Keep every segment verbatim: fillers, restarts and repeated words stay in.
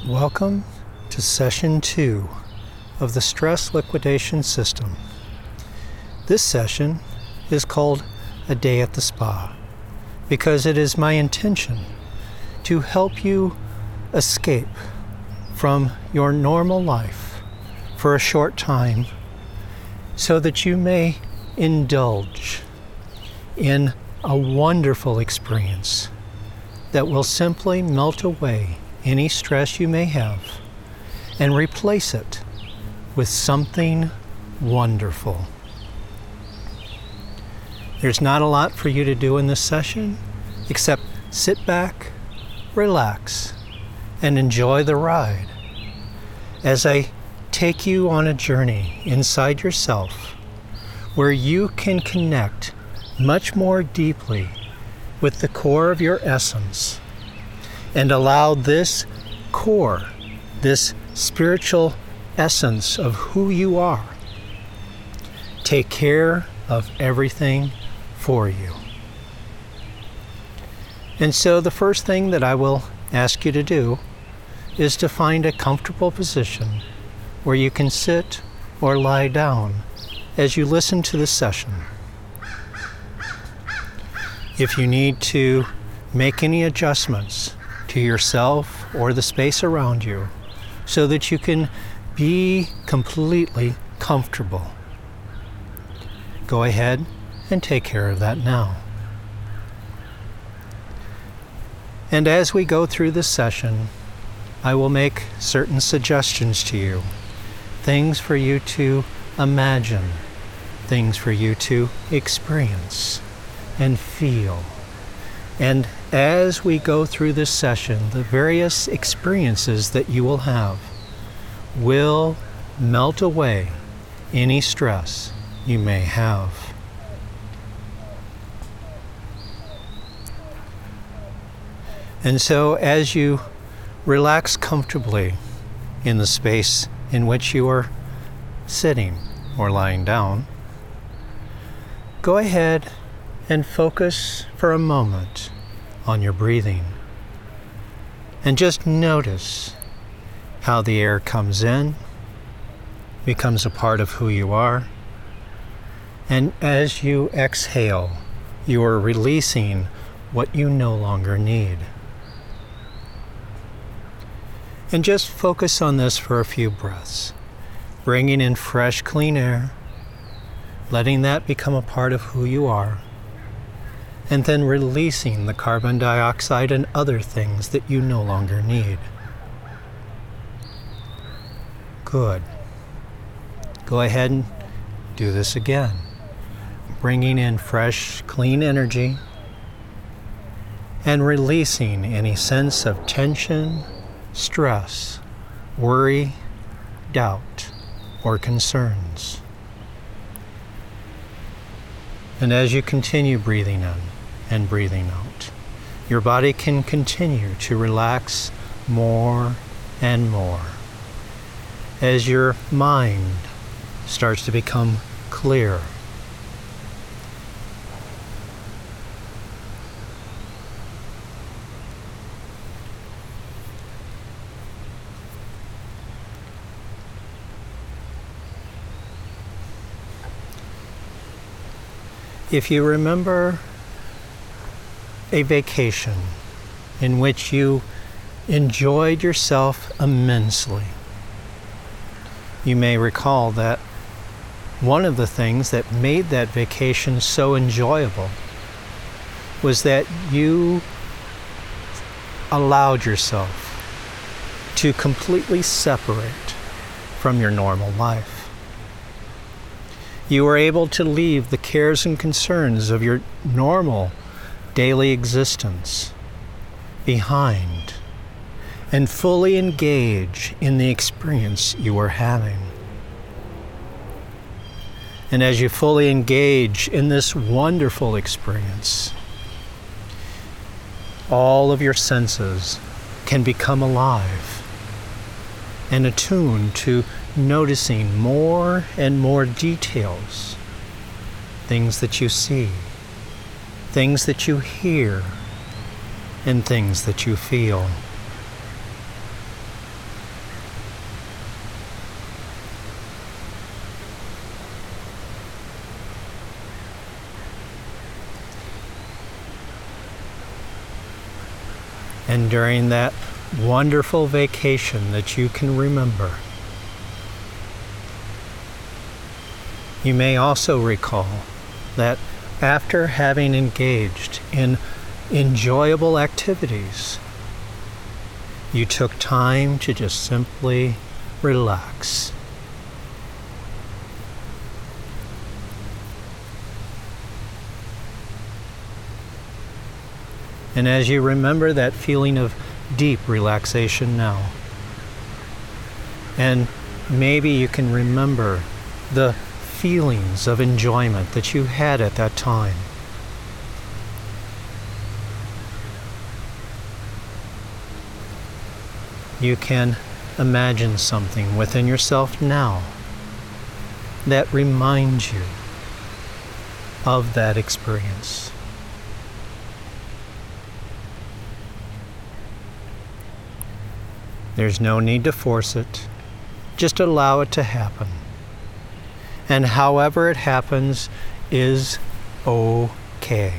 Welcome to session two of the Stress Liquidation System. This session is called A Day at the Spa because it is my intention to help you escape from your normal life for a short time so that you may indulge in a wonderful experience that will simply melt away any stress you may have and replace it with something wonderful. There's not a lot for you to do in this session except sit back, relax, and enjoy the ride as I take you on a journey inside yourself where you can connect much more deeply with the core of your essence and allow this core, this spiritual essence of who you are, take care of everything for you. And so the first thing that I will ask you to do is to find a comfortable position where you can sit or lie down as you listen to the session. If you need to make any adjustments to yourself or the space around you so that you can be completely comfortable, go ahead and take care of that now. And as we go through this session, I will make certain suggestions to you, things for you to imagine, things for you to experience and feel. And as we go through this session, the various experiences that you will have will melt away any stress you may have. And so as you relax comfortably in the space in which you are sitting or lying down, go ahead and focus for a moment on your breathing. And just notice how the air comes in, becomes a part of who you are, and as you exhale, you are releasing what you no longer need. And just focus on this for a few breaths, bringing in fresh, clean air, letting that become a part of who you are, and then releasing the carbon dioxide and other things that you no longer need. Good. Go ahead and do this again, bringing in fresh, clean energy and releasing any sense of tension, stress, worry, doubt, or concerns. And as you continue breathing in and breathing out, your body can continue to relax more and more as your mind starts to become clear. If you remember a vacation in which you enjoyed yourself immensely, you may recall that one of the things that made that vacation so enjoyable was that you allowed yourself to completely separate from your normal life. You were able to leave the cares and concerns of your normal daily existence behind and fully engage in the experience you were having. And as you fully engage in this wonderful experience, all of your senses can become alive and attuned to noticing more and more details, things that you see, things that you hear, and things that you feel. And during that wonderful vacation that you can remember, you may also recall that after having engaged in enjoyable activities, you took time to just simply relax. And as you remember that feeling of deep relaxation now, and maybe you can remember the feelings of enjoyment that you had at that time, you can imagine something within yourself now that reminds you of that experience. There's no need to force it. Just allow it to happen. And however it happens is okay.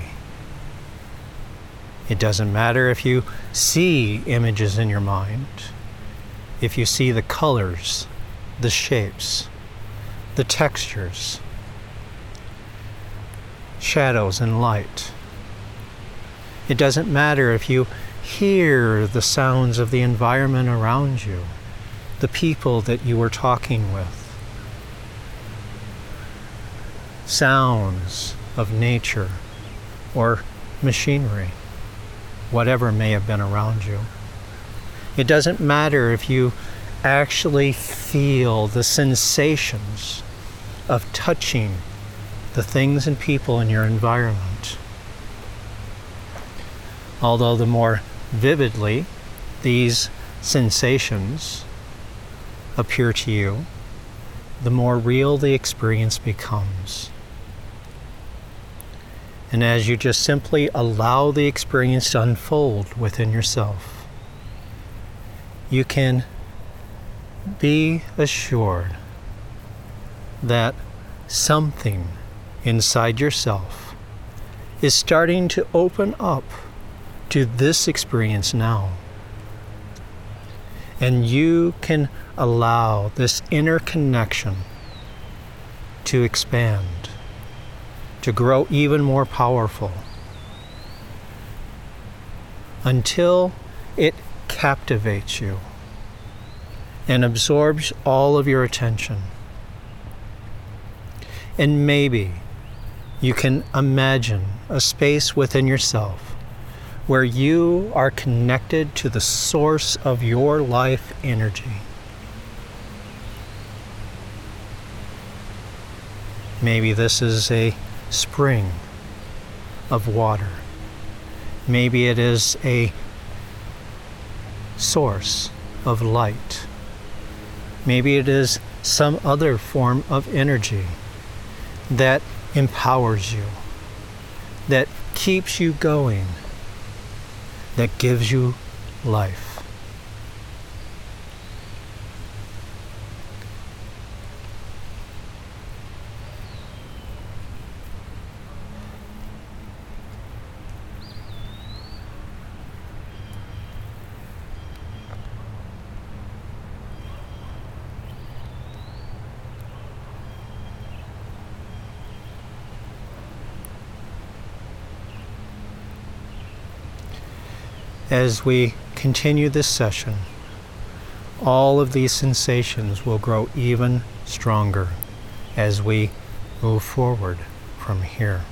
It doesn't matter if you see images in your mind, if you see the colors, the shapes, the textures, shadows and light. It doesn't matter if you hear the sounds of the environment around you, the people that you were talking with, sounds of nature or machinery, whatever may have been around you. It doesn't matter if you actually feel the sensations of touching the things and people in your environment. Although the more vividly these sensations appear to you, the more real the experience becomes. And as you just simply allow the experience to unfold within yourself, you can be assured that something inside yourself is starting to open up to this experience now. And you can allow this inner connection to expand, to grow even more powerful, until it captivates you and absorbs all of your attention. And maybe you can imagine a space within yourself where you are connected to the source of your life energy. Maybe this is a spring of water. Maybe it is a source of light. Maybe it is some other form of energy that empowers you, that keeps you going, that gives you life. As we continue this session, all of these sensations will grow even stronger as we move forward from here.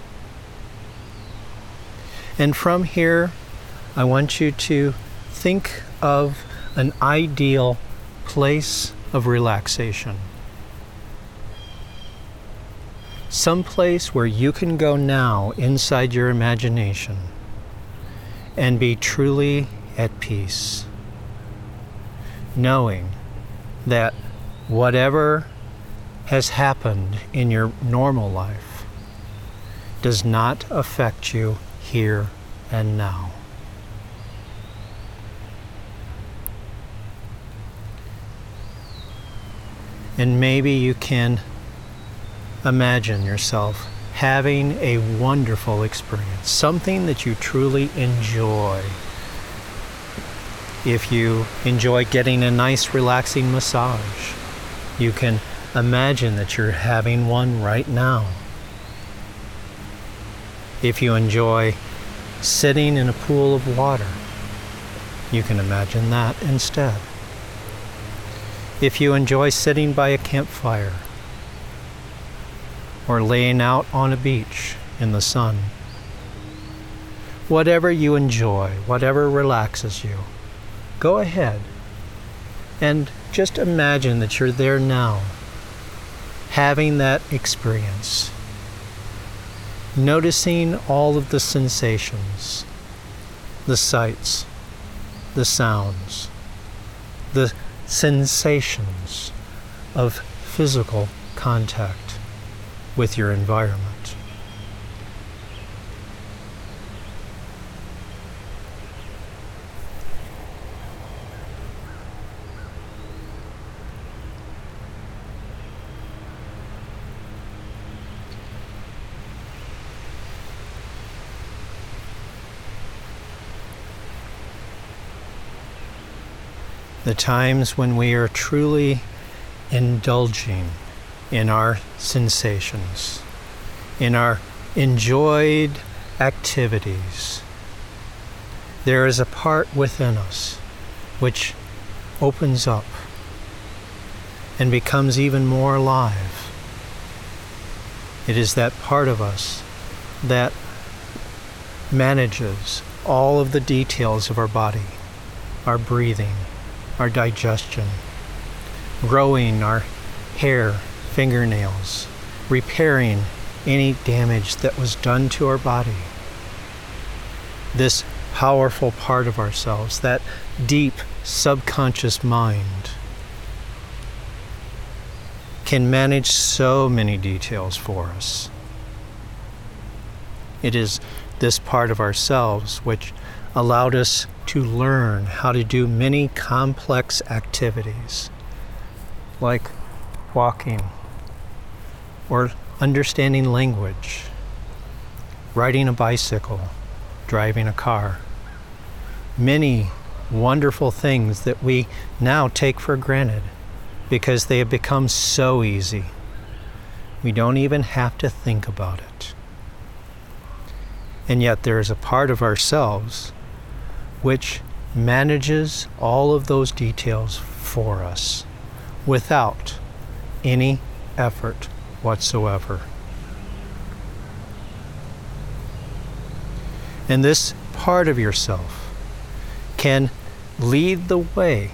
And from here, I want you to think of an ideal place of relaxation. Some place where you can go now inside your imagination and be truly at peace, knowing that whatever has happened in your normal life does not affect you here and now. And maybe you can imagine yourself having a wonderful experience, something that you truly enjoy, If you enjoy getting a nice relaxing massage, you can imagine that you're having one right now. If you enjoy sitting in a pool of water, you can imagine that instead. If you enjoy sitting by a campfire or laying out on a beach in the sun, whatever you enjoy, whatever relaxes you, go ahead and just imagine that you're there now, having that experience, noticing all of the sensations, the sights, the sounds, the sensations of physical contact with your environment. The times when we are truly indulging in our sensations, in our enjoyed activities, there is a part within us which opens up and becomes even more alive. It is that part of us that manages all of the details of our body, our breathing, our digestion, growing our hair, fingernails, repairing any damage that was done to our body. This powerful part of ourselves, that deep subconscious mind, can manage so many details for us. It is this part of ourselves which allowed us to learn how to do many complex activities, like walking, or understanding language, riding a bicycle, driving a car. Many wonderful things that we now take for granted because they have become so easy. We don't even have to think about it. And yet there is a part of ourselves which manages all of those details for us without any effort whatsoever. And this part of yourself can lead the way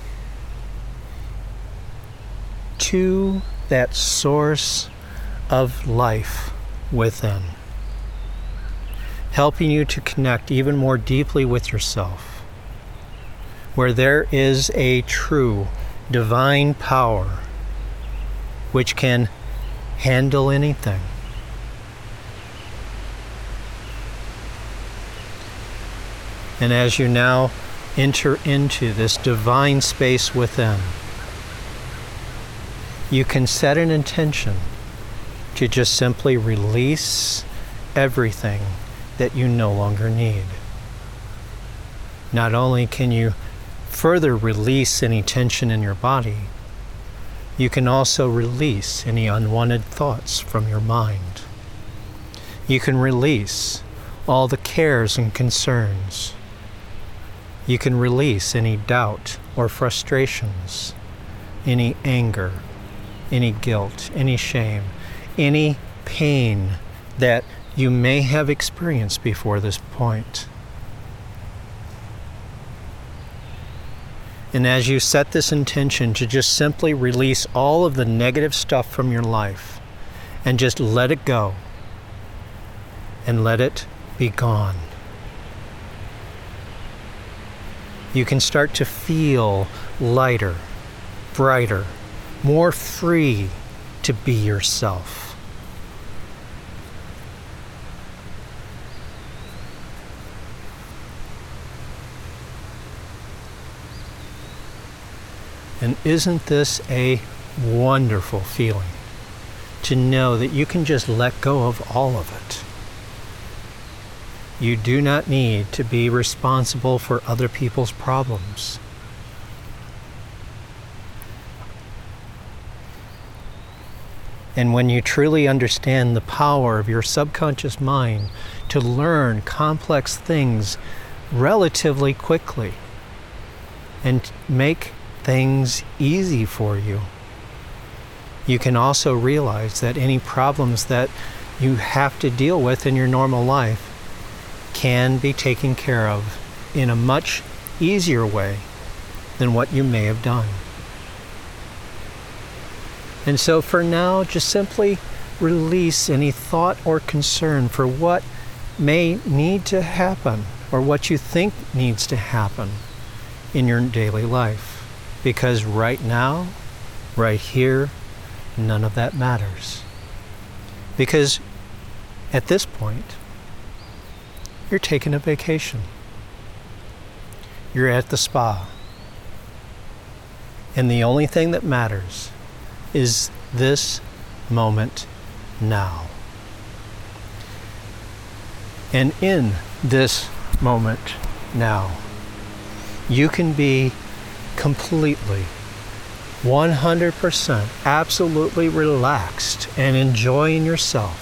to that source of life within, helping you to connect even more deeply with yourself, where there is a true divine power which can handle anything. And as you now enter into this divine space within, you can set an intention to just simply release everything that you no longer need. Not only can you further release any tension in your body, you can also release any unwanted thoughts from your mind. You can release all the cares and concerns. You can release any doubt or frustrations, any anger, any guilt, any shame, any pain that you may have experienced before this point. And as you set this intention to just simply release all of the negative stuff from your life and just let it go and let it be gone, you can start to feel lighter, brighter, more free to be yourself. And isn't this a wonderful feeling to know that you can just let go of all of it? You do not need to be responsible for other people's problems. And when you truly understand the power of your subconscious mind to learn complex things relatively quickly and make things easy for you, you can also realize that any problems that you have to deal with in your normal life can be taken care of in a much easier way than what you may have done. And so for now, just simply release any thought or concern for what may need to happen or what you think needs to happen in your daily life. Because right now, right here, none of that matters. Because at this point, you're taking a vacation. You're at the spa. And the only thing that matters is this moment now. And in this moment now, you can be completely, one hundred percent, absolutely relaxed and enjoying yourself.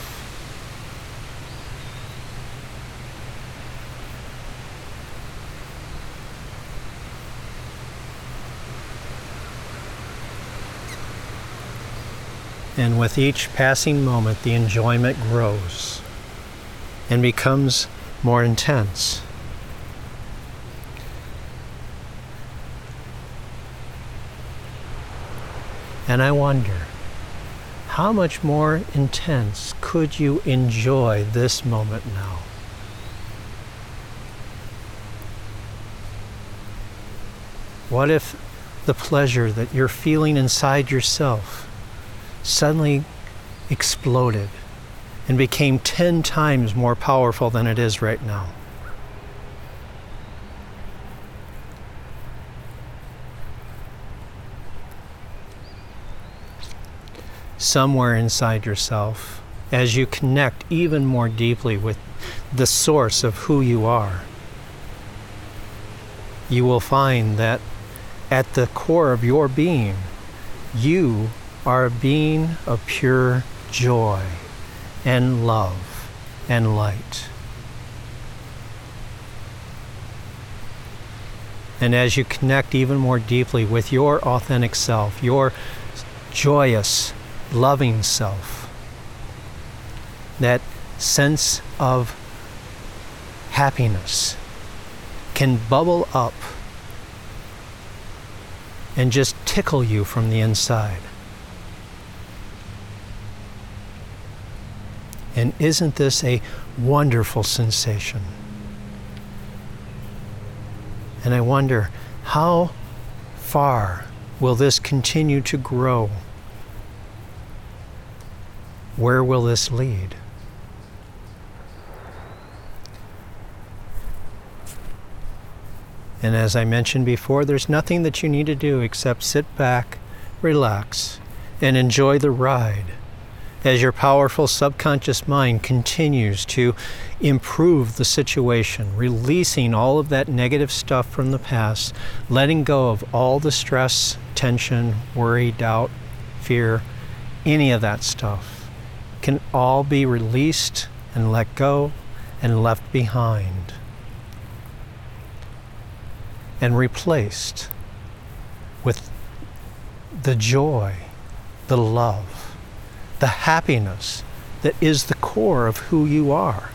And with each passing moment, the enjoyment grows and becomes more intense. And I wonder, how much more intense could you enjoy this moment now? What if the pleasure that you're feeling inside yourself suddenly exploded and became ten times more powerful than it is right now? Somewhere inside yourself, as you connect even more deeply with the source of who you are, you will find that at the core of your being, you are a being of pure joy and love and light. And as you connect even more deeply with your authentic self, your joyous, loving self, that sense of happiness can bubble up and just tickle you from the inside. And isn't this a wonderful sensation? And I wonder, how far will this continue to grow? Where will this lead? And as I mentioned before, there's nothing that you need to do except sit back, relax, and enjoy the ride as your powerful subconscious mind continues to improve the situation, releasing all of that negative stuff from the past, letting go of all the stress, tension, worry, doubt, fear, any of that stuff can all be released and let go and left behind and replaced with the joy, the love, the happiness that is the core of who you are.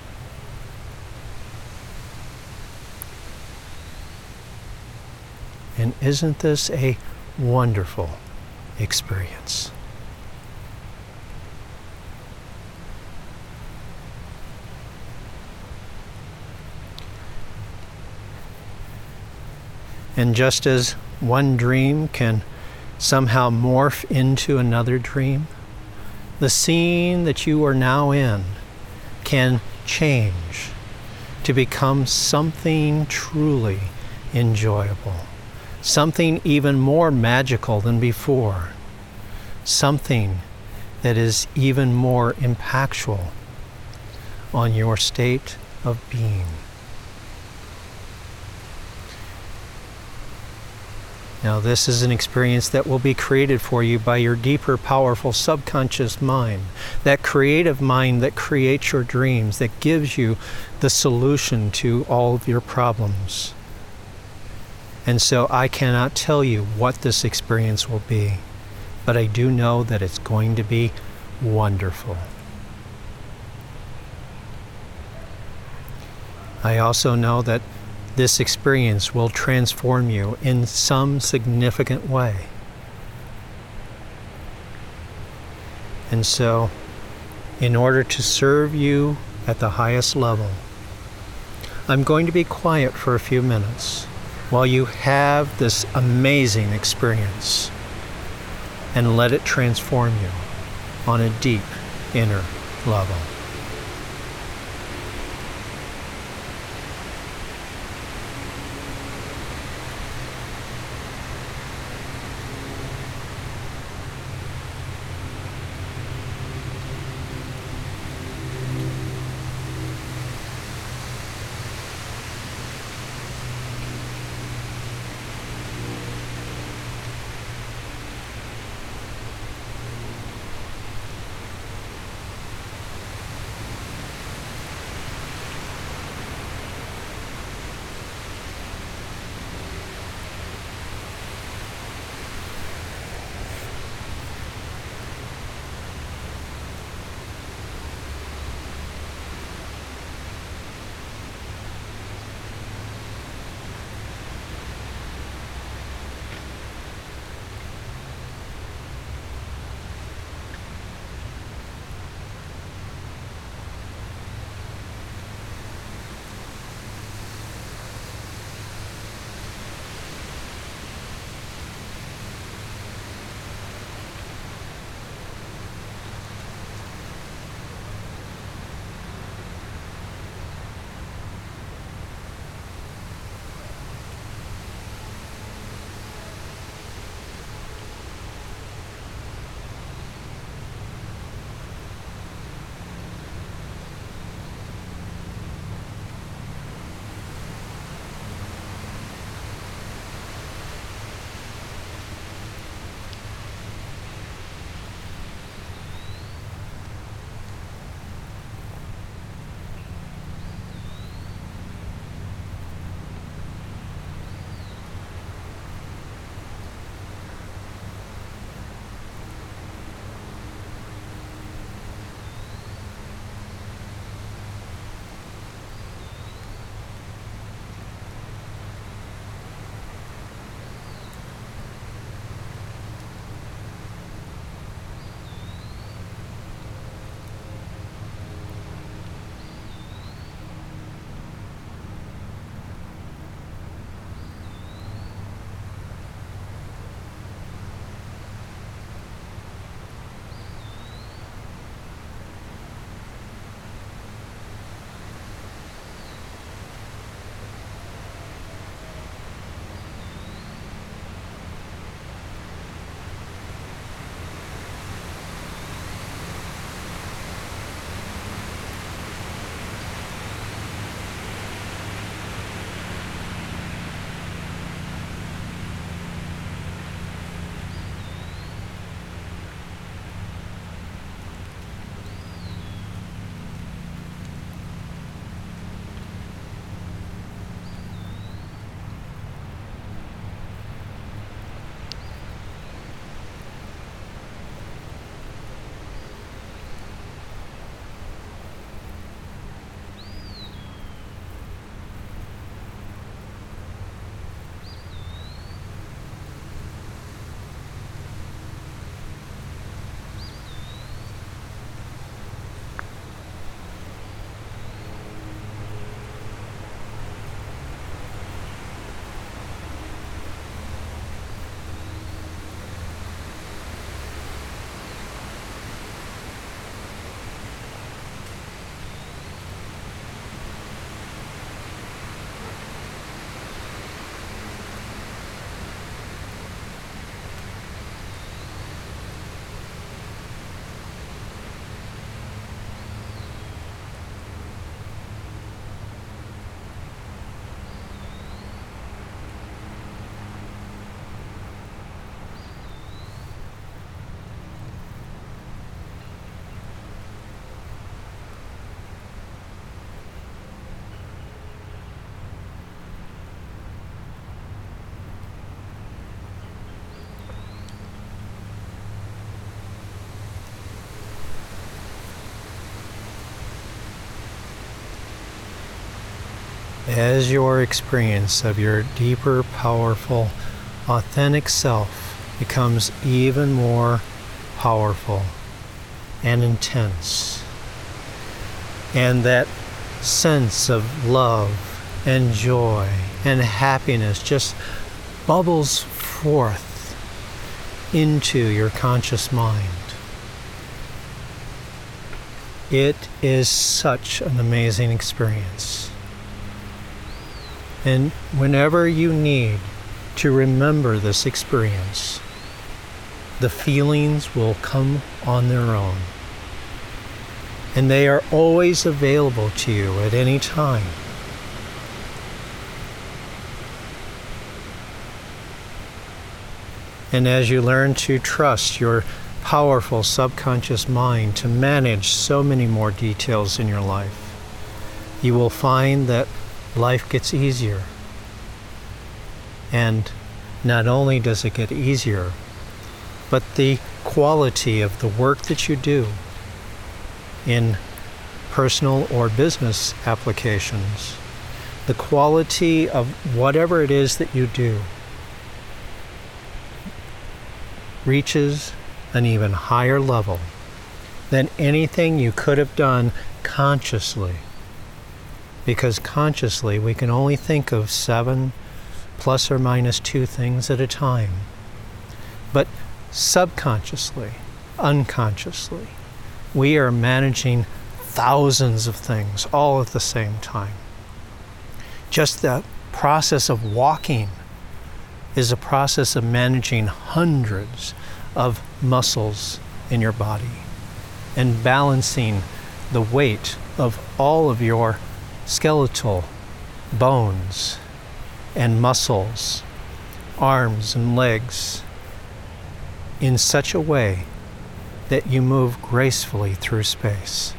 And isn't this a wonderful experience? And just as one dream can somehow morph into another dream, the scene that you are now in can change to become something truly enjoyable, something even more magical than before, something that is even more impactful on your state of being. Now, this is an experience that will be created for you by your deeper, powerful subconscious mind, that creative mind that creates your dreams, that gives you the solution to all of your problems. And so I cannot tell you what this experience will be, but I do know that it's going to be wonderful. I also know that this experience will transform you in some significant way. And so, in order to serve you at the highest level, I'm going to be quiet for a few minutes while you have this amazing experience and let it transform you on a deep inner level. as your experience of your deeper, powerful, authentic self becomes even more powerful and intense, and that sense of love and joy and happiness just bubbles forth into your conscious mind. It is such an amazing experience. And whenever you need to remember this experience, the feelings will come on their own. And they are always available to you at any time. And as you learn to trust your powerful subconscious mind to manage so many more details in your life, you will find that life gets easier. And not only does it get easier, but the quality of the work that you do in personal or business applications, the quality of whatever it is that you do, reaches an even higher level than anything you could have done consciously. Because consciously, we can only think of seven plus or minus two things at a time. But subconsciously, unconsciously, we are managing thousands of things all at the same time. Just the process of walking is a process of managing hundreds of muscles in your body and balancing the weight of all of your skeletal bones and muscles, arms and legs, in such a way that you move gracefully through space.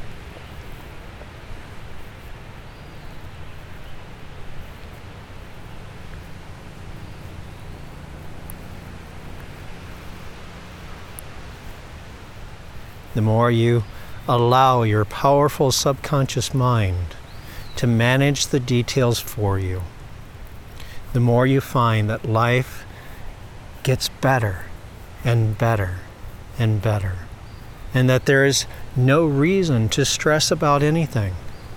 The more you allow your powerful subconscious mind to manage the details for you, the more you find that life gets better and better and better, and that there is no reason to stress about anything.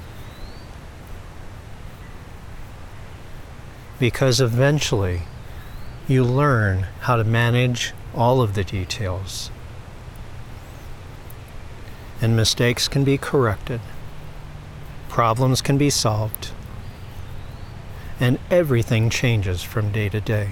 Because eventually you learn how to manage all of the details. And mistakes can be corrected, problems can be solved, and everything changes from day to day.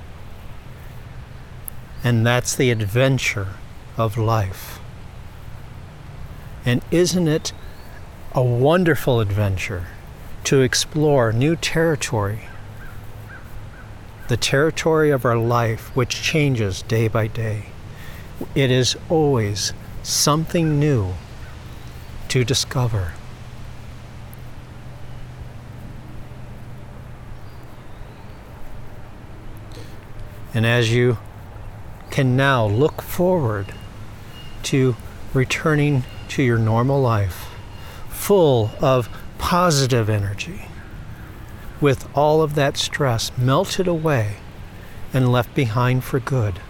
And that's the adventure of life. And isn't it a wonderful adventure to explore new territory? The territory of our life, which changes day by day. It is always something new to discover. And as you can now look forward to returning to your normal life, full of positive energy, with all of that stress melted away and left behind for good,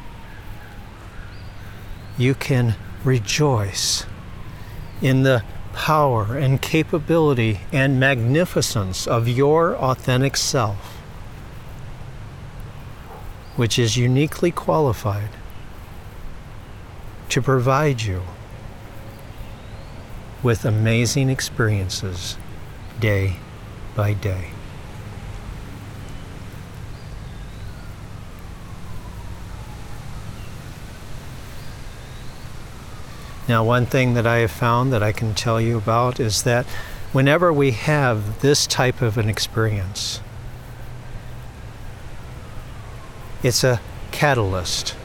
you can rejoice in the power and capability and magnificence of your authentic self, which is uniquely qualified to provide you with amazing experiences day by day. Now, one thing that I have found that I can tell you about is that whenever we have this type of an experience, it's a catalyst.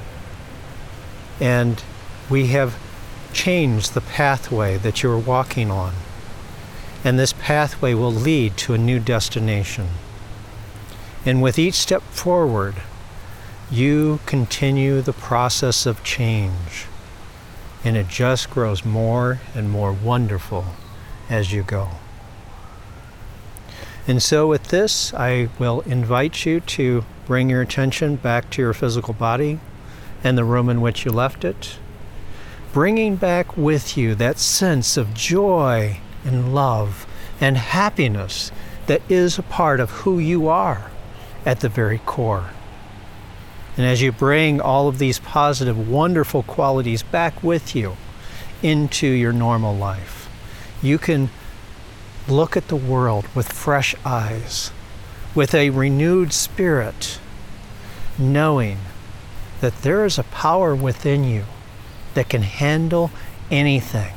And we have changed the pathway that you're walking on. And this pathway will lead to a new destination. And with each step forward, you continue the process of change. And it just grows more and more wonderful as you go. And so with this, I will invite you to bring your attention back to your physical body and the room in which you left it, bringing back with you that sense of joy and love and happiness that is a part of who you are at the very core. And as you bring all of these positive, wonderful qualities back with you into your normal life, you can look at the world with fresh eyes, with a renewed spirit, knowing that there is a power within you that can handle anything.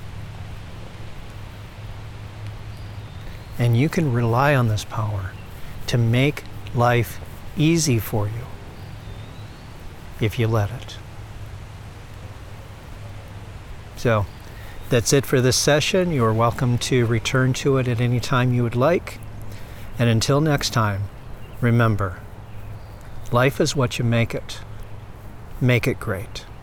And you can rely on this power to make life easy for you if you let it. So that's it for this session. You are welcome to return to it at any time you would like. And until next time, remember, life is what you make it. Make it great.